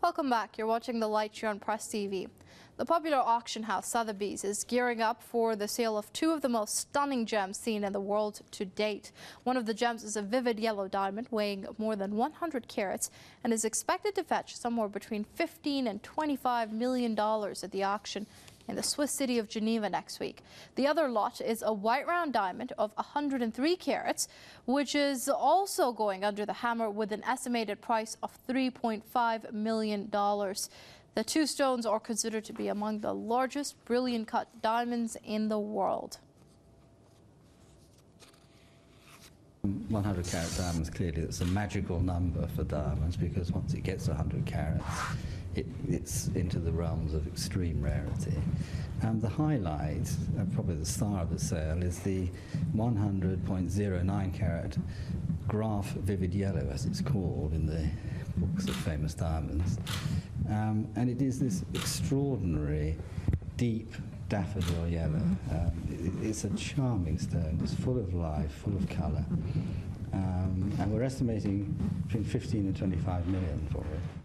Welcome back. You're watching The Light Show on Press TV. The popular auction house Sotheby's is gearing up for the sale of two of the most stunning gems seen in the world to date. One of the gems is a vivid yellow diamond weighing more than 100 carats and is expected to fetch somewhere between $15 and $25 million at the auction in the Swiss city of Geneva next week. The other lot is a white round diamond of 103 carats, which is also going under the hammer with an estimated price of $3.5 million. The two stones are considered to be among the largest brilliant cut diamonds in the world. 100 carat diamonds, clearly it's a magical number for diamonds, because once it gets 100 carats, it's into the realms of extreme rarity. The highlight, probably the star of the sale, is the 100.09 carat Graf Vivid Yellow, as it's called in the books of famous diamonds. And it is this extraordinary, deep daffodil yellow. It's a charming stone. It's full of life, full of colour. And we're estimating between 15 and 25 million for it.